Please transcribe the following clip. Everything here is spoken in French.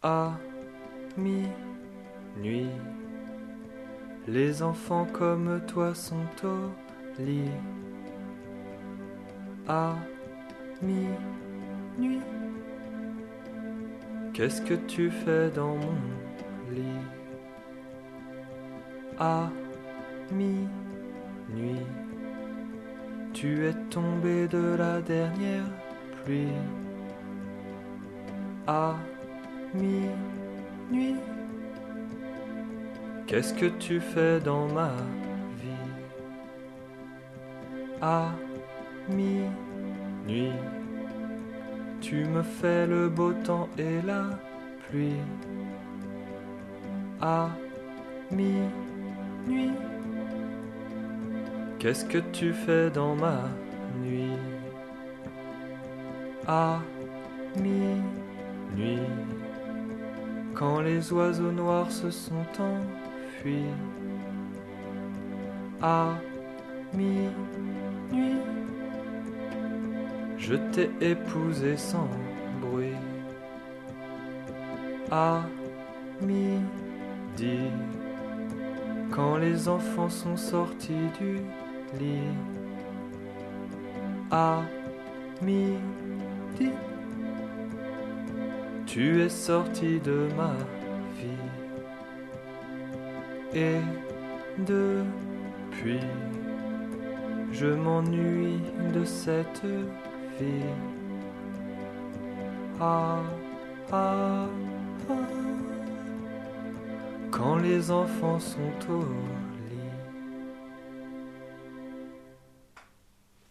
À minuit, les enfants comme toi sont au lit. À minuit, qu'est-ce que tu fais dans mon lit? À minuit, tu es tombé de la dernière pluie. À minuit, qu'est-ce que tu fais dans ma vie? À minuit, tu me fais le beau temps et la pluie. À minuit, qu'est-ce que tu fais dans ma nuit? À minuit, quand les oiseaux noirs se sont enfuis. À minuit, je t'ai épousé sans bruit. À midi, quand les enfants sont sortis du lit. À midi, tu es sorti de ma vie. Et depuis, je m'ennuie de cette vie. Ah, ah, ah, quand les enfants sont au